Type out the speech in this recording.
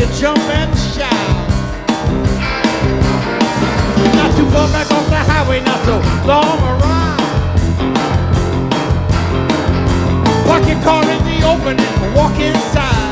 to jump and shout. Not too far back off the highway, not so long a ride. Park your car in the open and walk inside.